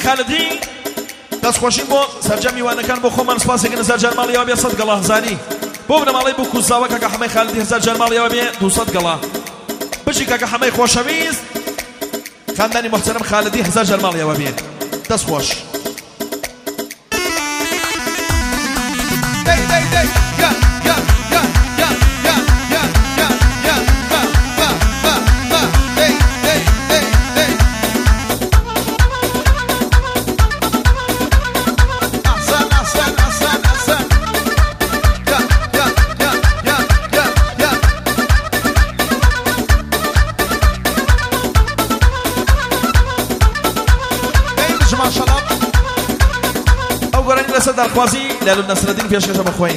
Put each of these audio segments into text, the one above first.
خالدی دەستخۆشین بۆ سەرجەم میوانەکان بۆ خۆمان سپاسێکن 1000 جەرماڵیەوە بێ 100 گەڵا هەزاری بۆ بنەماڵەی بۆ کوزاوە کاکە حەمەی خالدی 1000 جەرماڵیەوە بێ 200 گەڵا بچی کاکە حەمەی خۆشەویست خاندانی محتەرم خالدی 1000 جەرماڵیەوە بێ دەستخۆش دەرخوازی لەلو نەسرەدین پێشکەشە بخۆین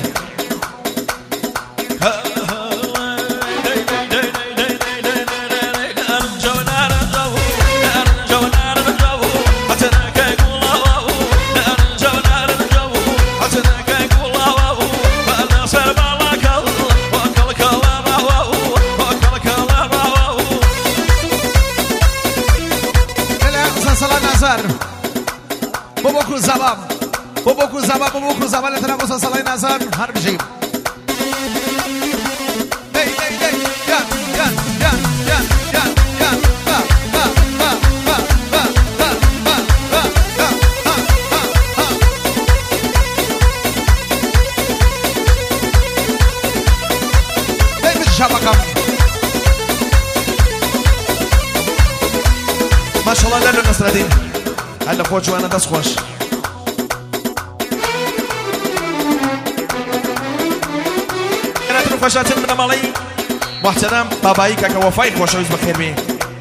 بابا زبان تنقص صلای نظر هر بجیم ما شاء الله لنا نصردين هلا خوش وانا دس خوش خوشاتن من ماڵی محترم بابایی کاکە وەفای خۆشەویست بەخێر بێ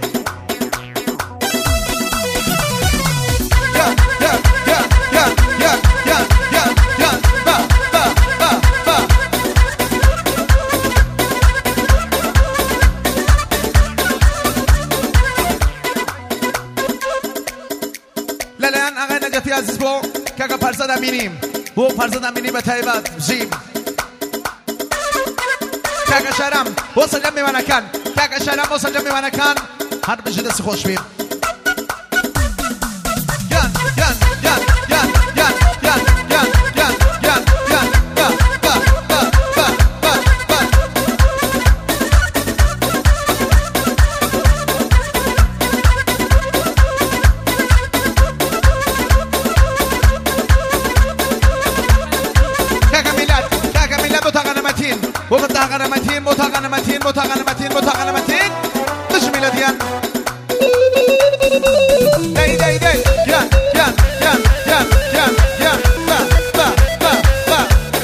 لەلایەن ئاغای نەجەفی عەزیز بۆ کاکە پەرزەد ئەمینی بۆ پەرزەد ئەمینی بە تایبەت بژیم کاکە شەرەم بۆ سەرجەم میوانەکان کاکە شەرەم بۆ سەرجەم میوانەکان هەر بژی دەستی خۆش بێ متغنمتين مش ميلاديان داي داي داي يان يان يان يان يان يان با با با با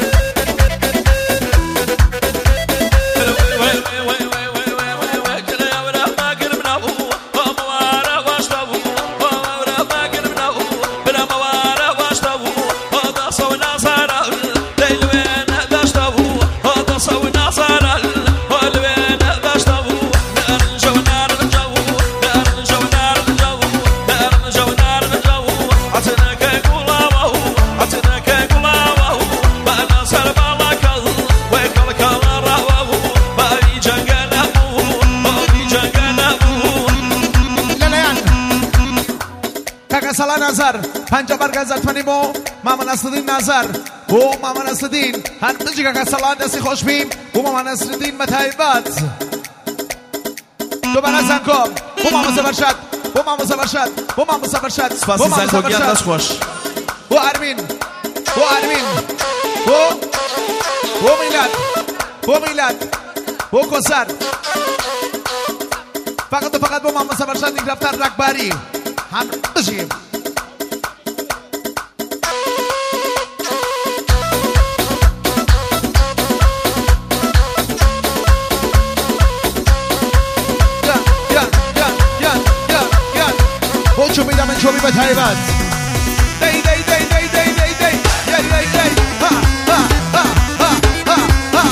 نظر پنجا برگ زرتمنی بو ماما نصرالدین نظر بو ماما نصرالدین هر بجی که سلام دستی خوش بیم بو ماما نصرالدین متایبت دوباره زنکم بو ماما زبرشد بو ماما زبرشد بو ماما زبرشد سپاسی زنکوگیان دست خوش بو ارمین بو میلاد بو کسر فقط بو ماما زبرشد این رفتر رکبری هم بجیم چوبی به تایبت دی دی دی دی دی دی دی دی دی دی ها ها ها ها ها ها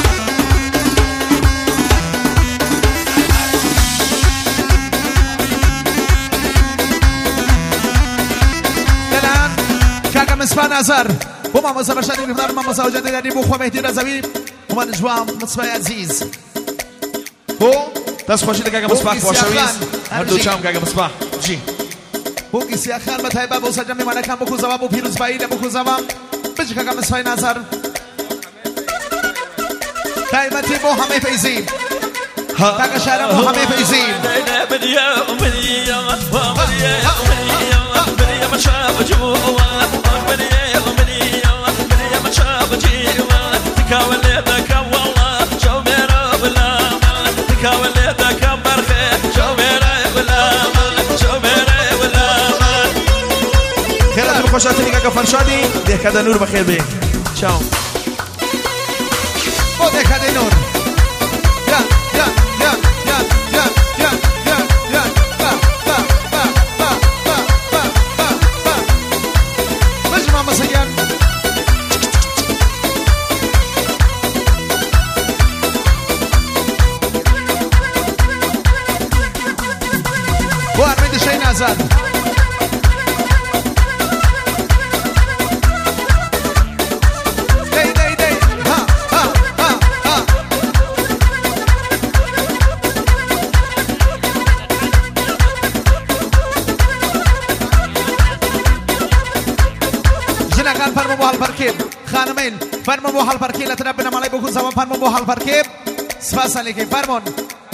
دلان کاکا مصباح نظر بو ماما زبرشد این مدار ماما زوجه دیدنی بو خواه مهدی رضوی و من جوام مصباح عزیز بو دست خوشی کاکا مصباح خوشویست هر دو چام کاکا مصباح جی بوقی سیاخان بتایبه بو سرجم میوانەکان بۆ کوزەوە بۆ پیرۆزبایی لە بۆ کوزەوە بچ کاکە مصفای نازار تایبەتی بۆ هەمەی فەیزی کاکە شارە بۆ هەمەی فەیزی خوشاتنی که فرشادی دهکده نور بخیر بی چاو با دهکده نور یا یا یا یا یا یا یا یا با با با با با با با با مجمع مسیان با ارمید شین آزاد خانمین فرمون بو حال پرکی لطنب بنا مالای بکن زمان فرمون بو حال پرکی سپاس علیکی فرمون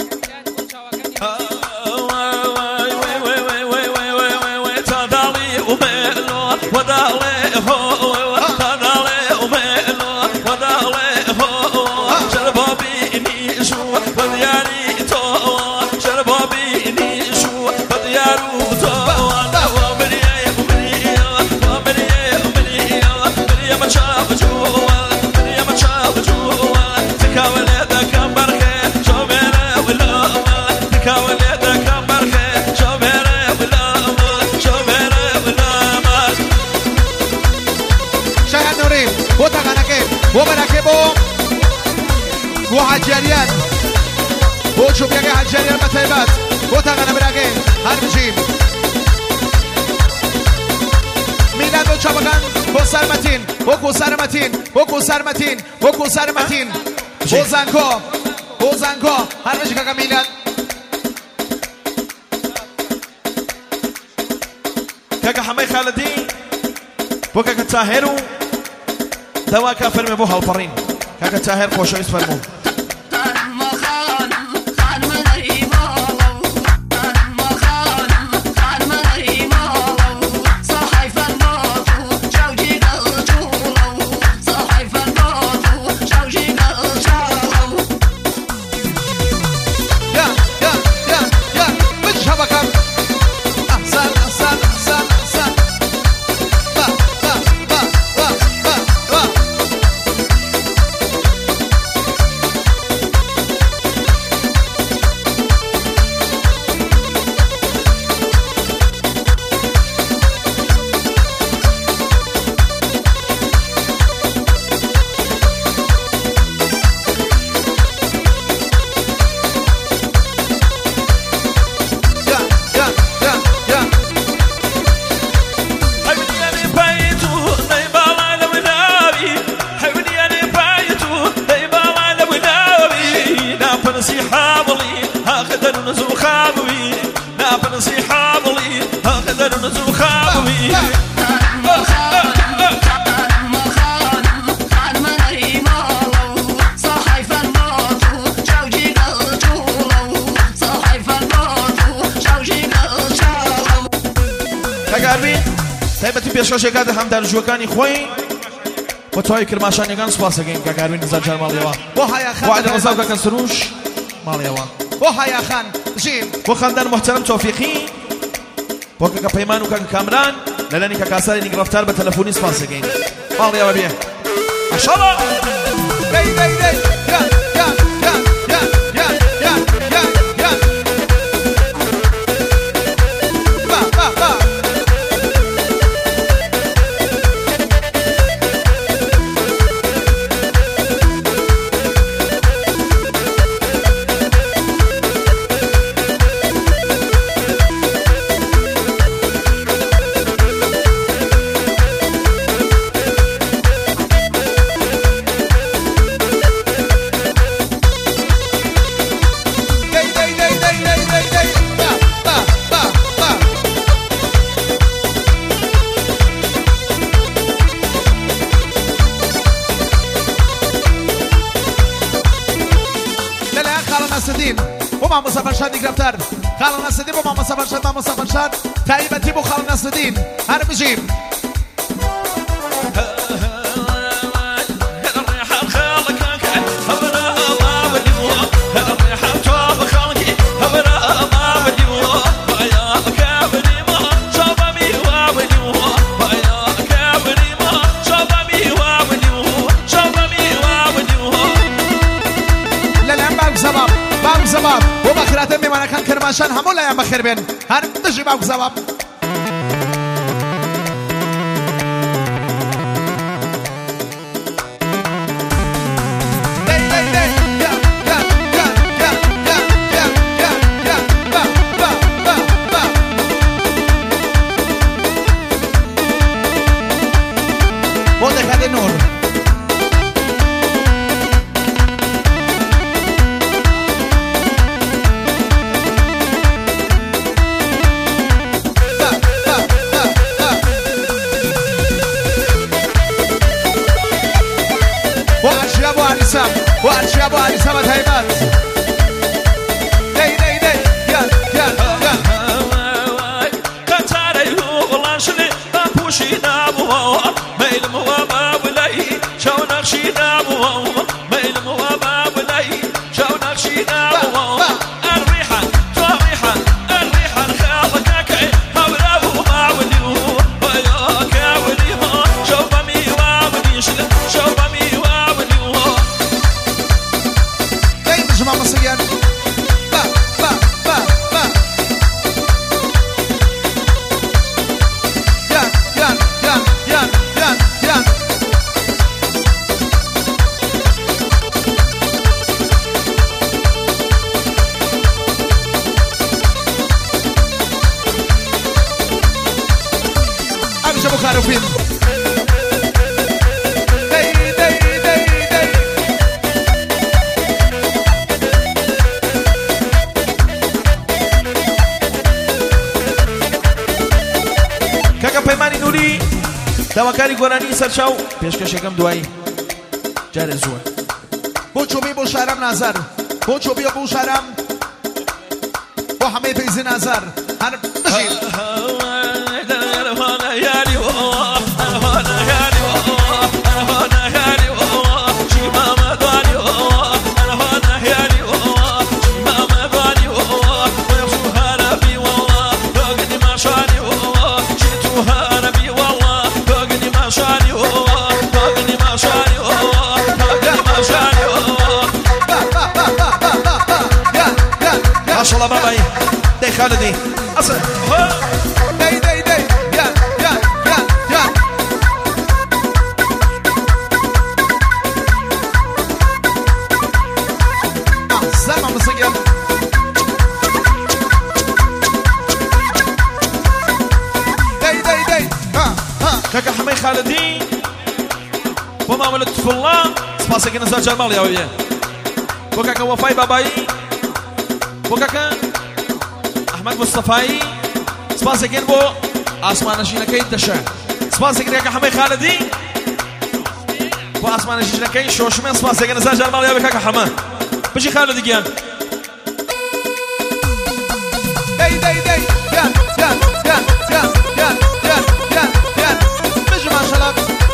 وحجريان وشوف يا حجريان متيبات وتغنى براقين هربجيم ميلاد وشابقان وكسار متين وكسار متين وكسار متين وكسار متين وزانكو هربجي كاكا ميلاد كاكا حماي خالدي وكاكا تاهرو دواكا فرمي بوها البرين كاكا تاهر خوشويس فرمو پێشکەشێکات هەمدار ژوەکانی خۆی بۆ توای کرماشانیەکان سوپاس دەکەین کە کاروین نزار ماڵیەوە بۆ هایاخان وعدە ڕزا کاکە سروش ماڵیەوە بۆ هایاخان ژین بۆ خاندان محتەرەم تۆفیقی بۆ کاکە پەیمان و کاکە کامران لەلانی کە کاساری نیگرفتار بە تەلەفۆنی سوپاس دەکەین ماڵیەوە بێ ماشاءڵڵا دەی دەی دەی مامۆستا فەرشادی گرفتار خاڵە نەسەدین بۆ مامۆستا فەرشاد مامۆستا فەرشاد تایبەتی بۆ خاڵە نەسەدین هەر بژیم زباب و بخیرات میمانکان کرمانشان همون لایم بخیر بین هر دشی باق زباب و دکده نور وارشي ابو علي سما تهيبات دي دي دي يلا يلا يلا كتاري والله شني ابوشي دابو ميل مو باب لي شو نقشي دابو ميل مو باب لي شو نقشي دابو الريحه الريحه الريحه خالك هبرابو ما ولي ويا كاولي شو بمي وابني شو بمي ماما صيان با با با با يان يان يان يان يان يان أبي شبو خارفين پەیمانی نووری داواکاری گۆرانی سەرچاو پێشکەشێکەم دوایی جارێ زووە بۆ چۆبی بۆ شارەم نازار بۆ چۆبیە بۆ شارەم بۆ هەمەی پەیزی نازار هەر بژیر ماشاءالله بابای دی خالدی اصلا دی دی دی یا یا یا یا زمان مسجل دی دی دی ها ها کاکا حمای خالدی بۆ مامەلە تفڵڵا سپاسێکی نەزار جەرماڵیەوە بێ بۆ کاکە وەفای بابایی بۆ کاکە ئەحمەد مستەفایی سپاسێکێن بۆ ئاسمانەشینەکەی دەشە سپاسێکی کاکە حەمەی خالدی بۆ ئاسمانەشینەکەی شۆشمێن سپاسێکی نەزار جەرماڵیەوە بێ کاکە حەمە بژی خالدی گیان دی دی دی یان یان یان یان یان یان یان یان بژی ماشەڵڵا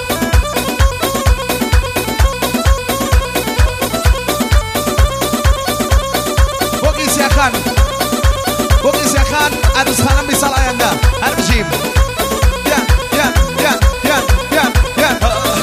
بۆ خان عروسخانەم بیساڵ ئایندا هەر بژیم یان یان یان یان یان یان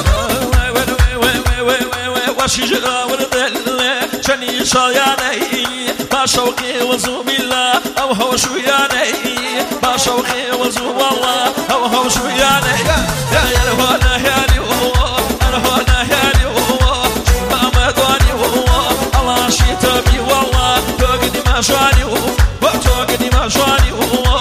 واشی جراول چنی شایانەی با شەوقی وەزوو بیلا ئەو هەوشویانەی با شەوقی وەزوو وەڵڵا ئەو هەوشویانەی هەرهۆنە هیانی هەرهۆنە هیانی مامەدوانی ئەڵاشی تەبی وەڵڵا تۆگنی ماشانی تۆگنی ماشانی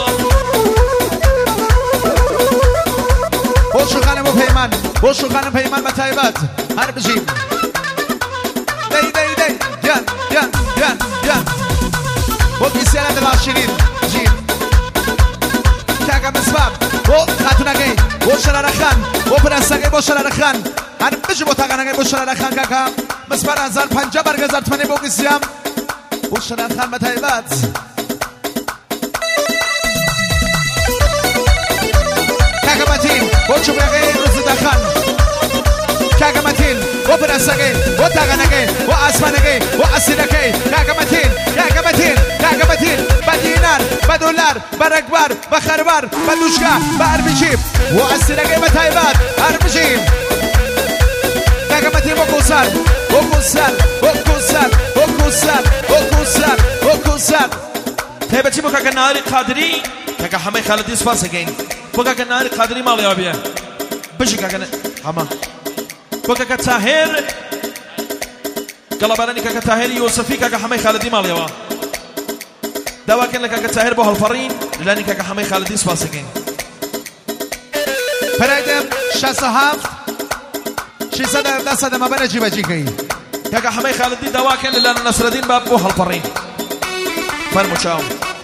بۆ شوخانم و پەیمان بۆ شوخانم پەیمان بە تایبەت هەر بژیم دی دی دی یان یان یان یان بۆ پیسیانە دڵاشیرین بژیم کاکە مسباب بۆ خاتونەکەی بۆ شەرارەخان بۆ پرەنسەکەی بۆ شەرارەخان هەر بژی بۆ تاقانەکەی بۆ شەرارەخان کاکە مسبار 1050 بەرگەزار تمەنی بۆ گسیام وشنات خان بتايبات كاكماتين وشوف يا غير رزق خان كاكماتين وبرسقين وتاغنقين واسمنقين واسنقين كاكماتين كاكماتين كاكماتين بدينار بدولار برقبار بخربار بدوشكا باربجيب واسنقين بتايبات اربجيب كاكماتين وكوسار وكوسار وكوسار وكوسار وكوسار وكوسار تيبتي بوكا كناري قادري كاكا حمي خالدي سفاسقين بوكا كناري قادري مالي وابيه بجي كاكا حما بوكا كتاهر قلباني كاكا تاهر يوسفي كاكا حمي خالدي مالي وابيه دوا كان لك كاكا تاهر بوها الفرين لاني كاكا حمي خالدي سفاسقين برايدم شاسهاف شيسادا داسادا ما بنا جيبا جيكي كاكا حمي خالدي دوا كان لان نصر الدين باب بوها الفرين فرموشاو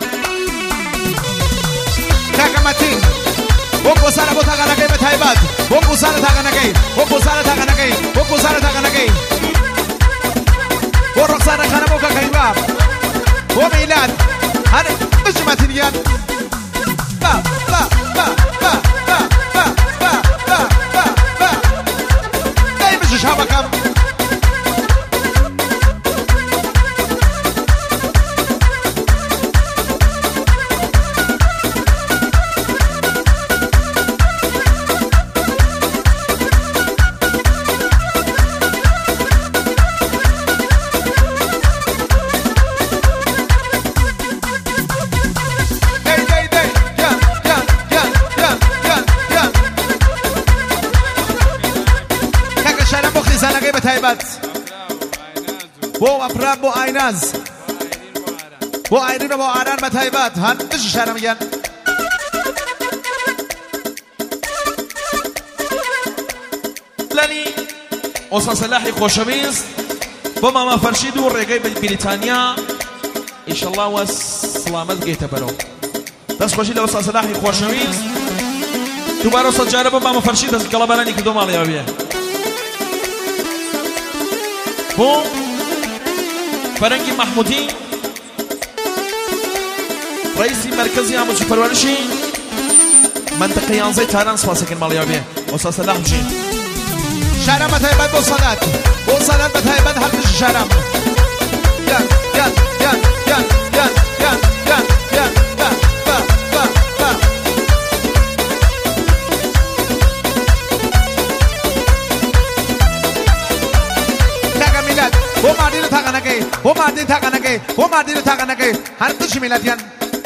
كاكا ماتين وكوسارا بوتاغاناكي بتايبات وكوسارا تاغاناكي وكوسارا تاغاناكي وكوسارا تاغاناكي ورقصانا خانا بوكا كايباب وميلاد هذا مش ماتينيان با با با با با با با با با با داي مش شابكم بو افراد بو ايناز بو ايرين بو عران بتايبات هن مش شارع ميان لاني اوسان سلاحي خوشويز بو ماما فرشيد ورقاي بريطانيا ان شاء الله وسلامت جيتا برو بس خوشي لو اوسان سلاحي خوشويز دوباره سجاره بو ماما فرشيد از قلباني كدو مالي ابيه بو فرنگی محمودی رئیسی مرکزی آموزش پرورشی منطقه 11 تهران سپاسگزارم مالیابی استاد صلاح بشین شهرم بتایبت با صادت بتایبت حل بشه شهرم یا یا یا یا یا یا یا یا با با با با تاگا میلاد و مردین تاگا نگی و مردین تاگا نگی و مردین تاگا نگی هر دوشی میلادیان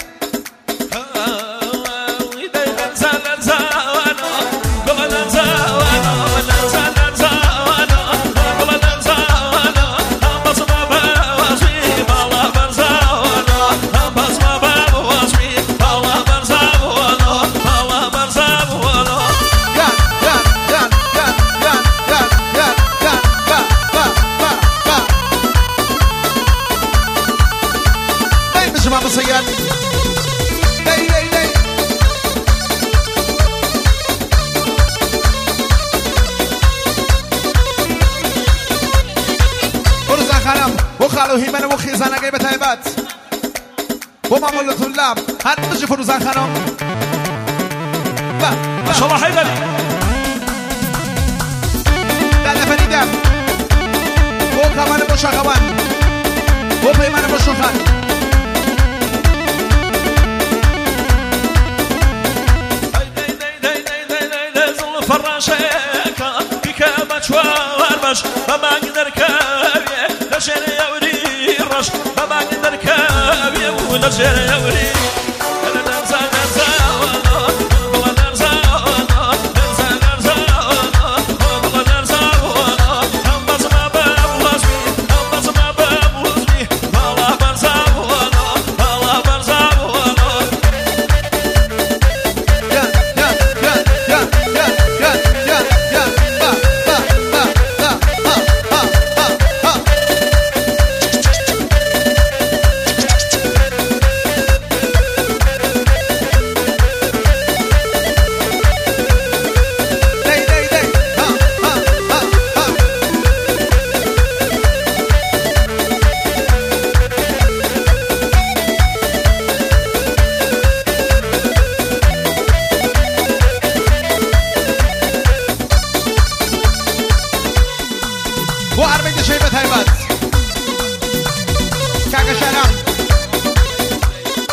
سيان داي داي داي ورزا خانم وخالو هيمن وخيزانا جايبة تايبات ومعمول الطلاب هات مش فرزا خانم ما شاء الله حيدري دانا فريدة وكمان مشاغوان وبيمان مشوخان فراشيكا بك بشوار بش ما اقدر كابي لشر يوري رش ما اقدر كابي ولشر يوري انا ننسى ننسى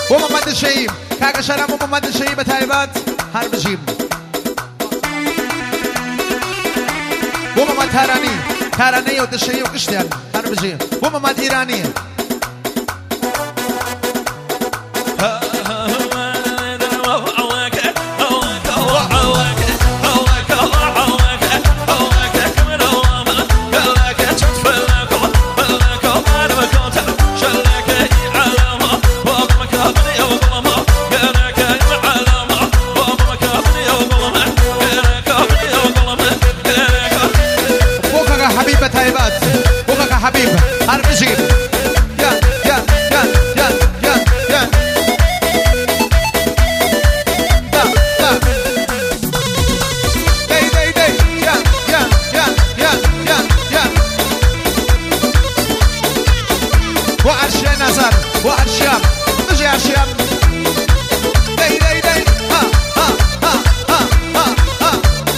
بۆ مەمەد شەیب کاکە شەرام بۆ مەمەد شەیب بە تایبەت هەر بژیم بۆ مەمەد تارانەی و دشەیی و گشتیان هەر بژیم بۆ مەمەد ئیرانی حبيب هربجي يا يا يا يا يا يا لا لا دي دي دي يا يا يا يا يا يا وعرشي نزار وعرشيام نجي عرشيام دي دي دي ها ها ها ها ها ها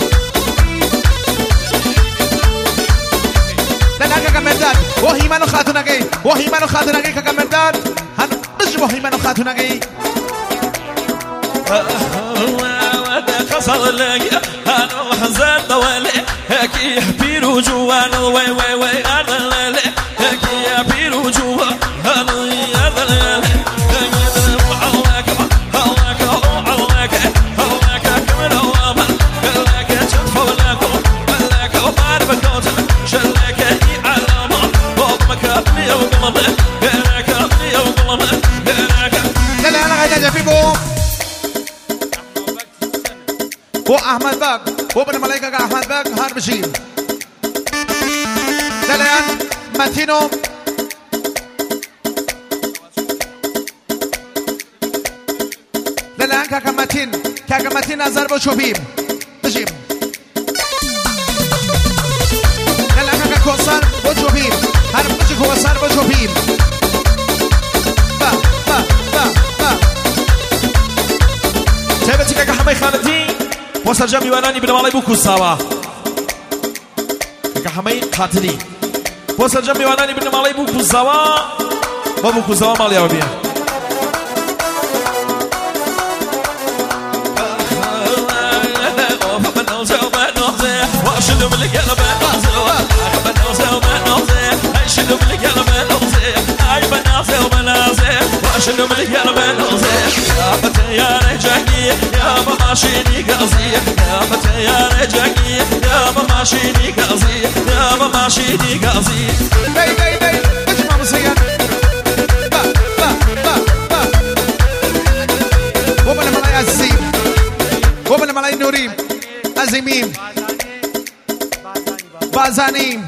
لناك كمردان وهيمانو خاتوناگي وهيمانو خاتوناگي كمردان هن مش وهيمانو خاتوناگي خسر لي انا وحزن دوالي هكي بيرو جوان وي وي وي انا لي هكي بيرو جوان انا انا هو احمد باك هو ابن ملايكة احمد باك هار بشيل دليان ماتينو دليان كاكا ماتين ازار بو شوبيم بشيم دليان كاكا كوسار بو شوبيم هار بشي كوسار بو شوبيم با با با با تابتي كاكا حماي خالدي وسرجام يواناني بن مالي بوكو ساوا كاكا حماي خاتني وسرجام يواناني بن مالي بوكو ساوا وبوكو ساوا مالي عربية واشلو من القلب شنو من القلب هاي بنازل وبنازل وشنو من القلب يا بتيار جاكي يا ماشيني قصي يا بتيار جاكي يا ماشيني قصي يا ماشيني قصي داي داي داي اسمع مصيان با با با با وبن ملاي عزيم وبن ملاي نوريم عزيميم بازانيم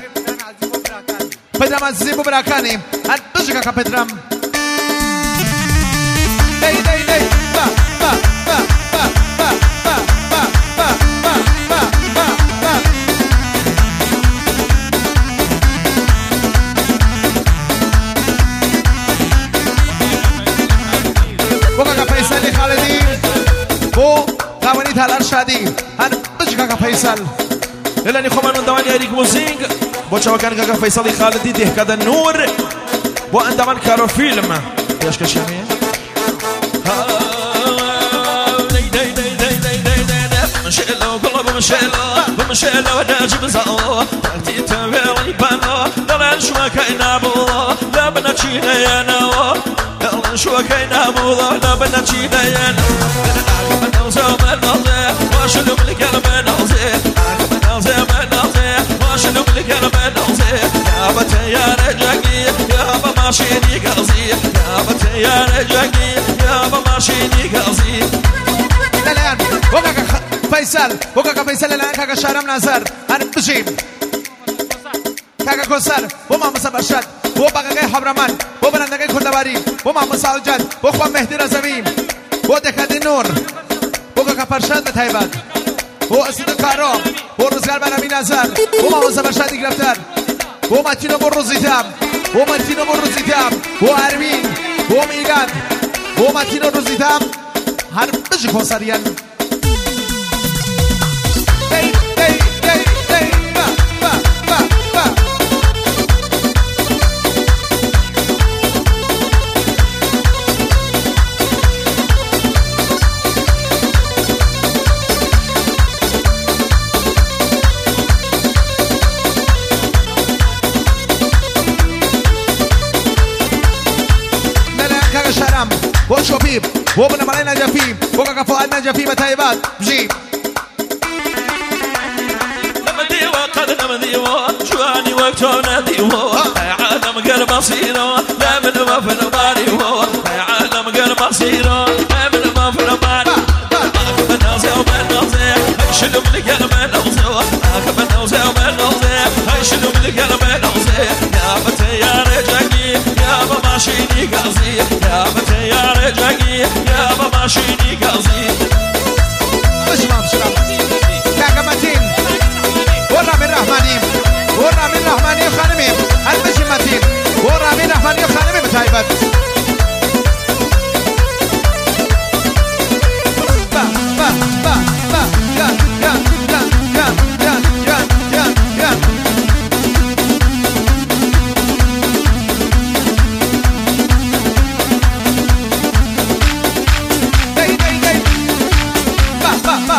پدرم عزیزی براکانیم هر بجگا که پدرم دی دی دی با با با با با با با با با با با بوکا که فیصلی خالدی بو قوانی تالار شادی هر بجگا که فیصل لاني خمان من دواني اريك موزينغ بوشا كان كاكا فيصلي خالدي ده كذا النور وعندما كانوا فيلم ايش كشامي مشيلو قلب مشيلو ناجم زاو تي تبيري بانو لا شو كاينا بو لا بنتشينا يا نو لا شو كاينا بو لا بنتشينا يا نو انا زمان نظر واشلو من القلب نظر واشلو من القلب نظر يا بتيار جاكي يا ماشيني قصي يا بتيار جاكي يا ماشيني قصي الان وكاكا فيصل الان كاكا شارم نظر هن بشيم كاكا كوسر وما مسبرشد و بقاقای حبرمان و برندگای کردواری و محمد ساوجد و خواه مهدی رزویم و دکدی نور و کاکا فرشد به تایبت و اسید کارا و روزگار برمی نظر و محمد سبرشدی گرفتر و متینو بروزیدم و متینو بروزیدم و اروین و میگن و متینو روزیدم هر بشی کنسریان بو شوبيب بو ابن مالي نجفي بو كفؤاد نجفي بتايبات بجيب نمديوه قد نمديوه جواني وقتو نديوه يا عالم قلب مصيره لا من ما في الماريوه يا عالم قلب مصيره لا من ما في الماريوه اخذ الناس يوم النوزه شنو من قلب النوزه اخذ الناس يوم النوزه شنو من قلب النوزه يا فتى يا رجاقي يا بابا شيني قصدي يا فتى يا رجاقي يا بابا شيني قصدي بسمع كاكمتين ورامي الرحماني ورامي الرحماني خانمي المجمتين ورامي الرحماني خانمي بتايبات با با با با يا يا يا يا يا يا يا يا داي داي داي با با با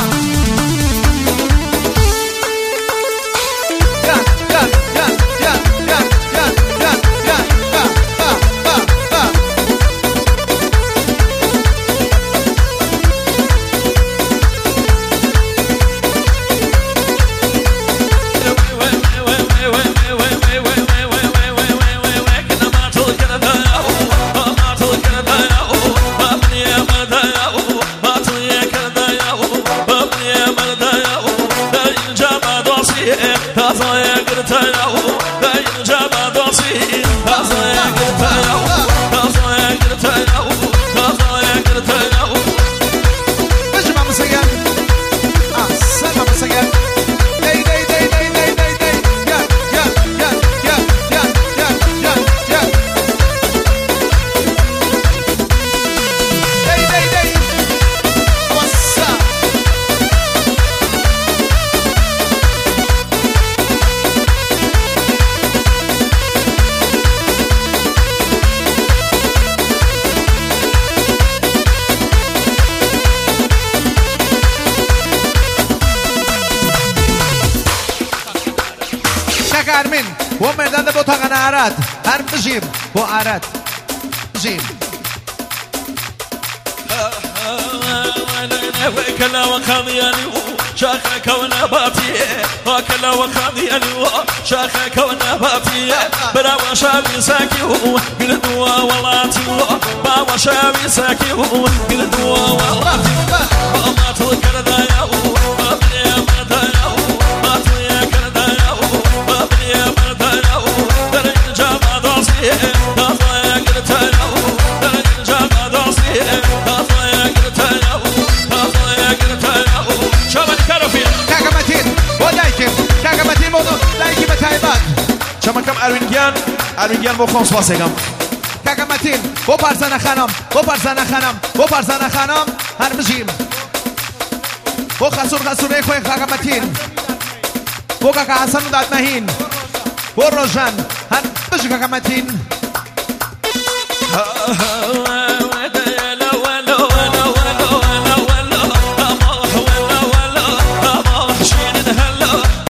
ارمین و مردان بو تاقن عرد هر بجیم بو عرد بجیم وكلا وخاضياني شاخك ونباتي وكلا وخاضياني شاخك ونباتي بلا وشابي ساكي بالدوا ولاتي با وشابي ساكي بالدوا ولاتي ما تذكر دايا ما بني مدايا ما تذكر دايا ما بني مدايا درين جامع دوسي تذكر دايا درين جامع دوسي تذكر دايا كاكمتين بودو لايكي بتايبات شما كم اروینگیان با خونس واسگم كاكمتين بو پرزن خانم بو پرزن خانم بو پرزن خانم هر بجیم بو خسور خوی كاكمتين بو كاكا حسن و داد مهین بو روشن هر بجی كاكمتين